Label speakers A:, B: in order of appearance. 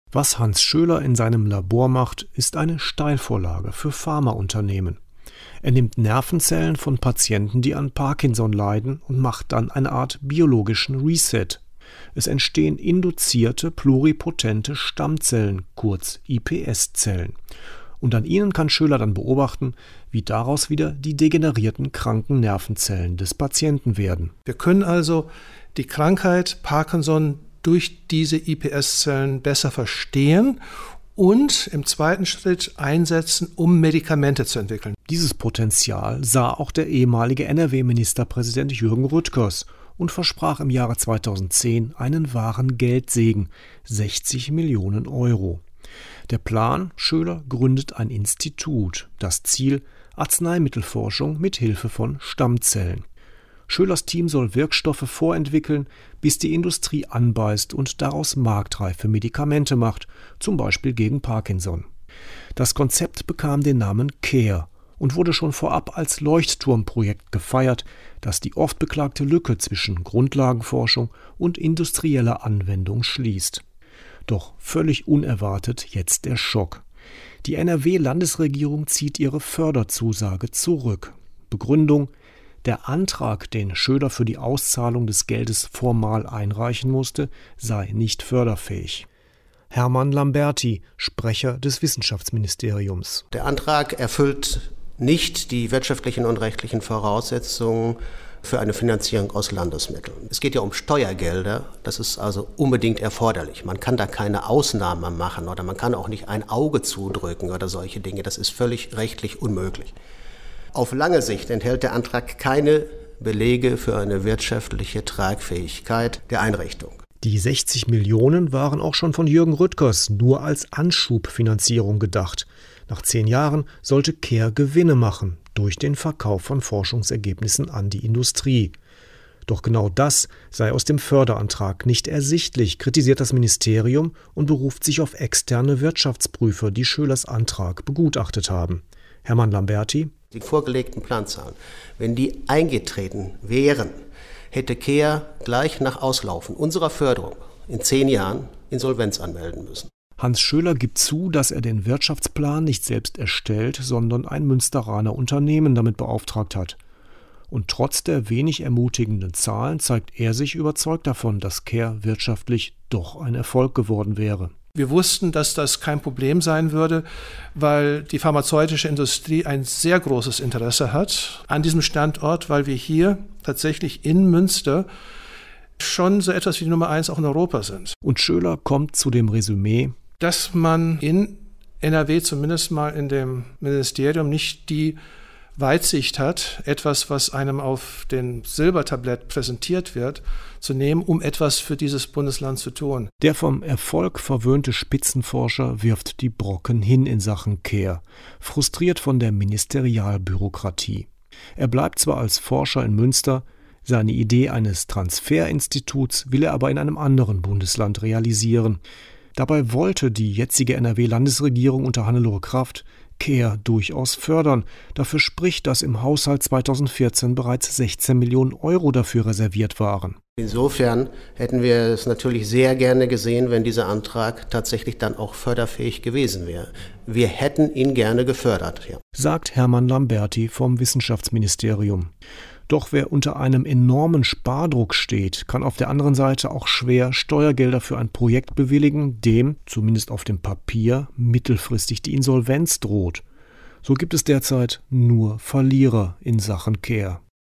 A: Was Hans Schöler in seinem Labor macht, ist eine Steilvorlage für Pharmaunternehmen. Er nimmt Nervenzellen von Patienten, die an Parkinson leiden, und macht dann eine Art biologischen Reset. Es entstehen induzierte pluripotente Stammzellen, kurz iPS-Zellen. Und an ihnen kann Schöler dann beobachten, wie daraus wieder die degenerierten kranken Nervenzellen des Patienten werden.
B: Wir können also die Krankheit Parkinson durch diese iPS-Zellen besser verstehen und im zweiten Schritt einsetzen, um Medikamente zu entwickeln.
A: Dieses Potenzial sah auch der ehemalige NRW-Ministerpräsident Jürgen Rüttgers und versprach im Jahre 2010 einen wahren Geldsegen, 60 Millionen Euro. Der Plan: Schöler gründet ein Institut. Das Ziel: Arzneimittelforschung mit Hilfe von Stammzellen. Schölers Team soll Wirkstoffe vorentwickeln, bis die Industrie anbeißt und daraus marktreife Medikamente macht, zum Beispiel gegen Parkinson. Das Konzept bekam den Namen CARE und wurde schon vorab als Leuchtturmprojekt gefeiert, das die oft beklagte Lücke zwischen Grundlagenforschung und industrieller Anwendung schließt. Doch völlig unerwartet jetzt der Schock. Die NRW-Landesregierung zieht ihre Förderzusage zurück. Begründung: Der Antrag, den Schöler für die Auszahlung des Geldes formal einreichen musste, sei nicht förderfähig. Hermann Lamberti, Sprecher des Wissenschaftsministeriums.
C: Der Antrag erfüllt nicht die wirtschaftlichen und rechtlichen Voraussetzungen für eine Finanzierung aus Landesmitteln. Es geht ja um Steuergelder, das ist also unbedingt erforderlich. Man kann da keine Ausnahme machen oder man kann auch nicht ein Auge zudrücken oder solche Dinge. Das ist völlig rechtlich unmöglich. Auf lange Sicht enthält der Antrag keine Belege für eine wirtschaftliche Tragfähigkeit der Einrichtung.
A: Die 60 Millionen waren auch schon von Jürgen Rüttgers nur als Anschubfinanzierung gedacht. Nach 10 Jahren sollte CARE Gewinne machen durch den Verkauf von Forschungsergebnissen an die Industrie. Doch genau das sei aus dem Förderantrag nicht ersichtlich, kritisiert das Ministerium und beruft sich auf externe Wirtschaftsprüfer, die Schölers Antrag begutachtet haben. Hermann Lamberti:
C: Die vorgelegten Planzahlen, wenn die eingetreten wären, hätte CARE gleich nach Auslaufen unserer Förderung in 10 Jahren Insolvenz anmelden müssen.
A: Hans Schöler gibt zu, dass er den Wirtschaftsplan nicht selbst erstellt, sondern ein Münsteraner Unternehmen damit beauftragt hat. Und trotz der wenig ermutigenden Zahlen zeigt er sich überzeugt davon, dass CARE wirtschaftlich doch ein Erfolg geworden wäre.
B: Wir wussten, dass das kein Problem sein würde, weil die pharmazeutische Industrie ein sehr großes Interesse hat an diesem Standort, weil wir hier tatsächlich in Münster schon so etwas wie die Nummer 1 auch in Europa sind.
A: Und Schöler kommt zu dem Resümee,
B: dass man in NRW zumindest mal in dem Ministerium nicht die Weitsicht hat, etwas, was einem auf dem Silbertablett präsentiert wird, zu nehmen, um etwas für dieses Bundesland zu tun.
A: Der vom Erfolg verwöhnte Spitzenforscher wirft die Brocken hin in Sachen CARE, frustriert von der Ministerialbürokratie. Er bleibt zwar als Forscher in Münster, seine Idee eines Transferinstituts will er aber in einem anderen Bundesland realisieren. Dabei wollte die jetzige NRW-Landesregierung unter Hannelore Kraft CARE durchaus fördern. Dafür spricht, dass im Haushalt 2014 bereits 16 Millionen Euro dafür reserviert waren.
C: Insofern hätten wir es natürlich sehr gerne gesehen, wenn dieser Antrag tatsächlich dann auch förderfähig gewesen wäre. Wir hätten ihn gerne gefördert, ja.
A: Sagt Hermann Lamberti vom Wissenschaftsministerium. Doch wer unter einem enormen Spardruck steht, kann auf der anderen Seite auch schwer Steuergelder für ein Projekt bewilligen, dem, zumindest auf dem Papier, mittelfristig die Insolvenz droht. So gibt es derzeit nur Verlierer in Sachen CARE.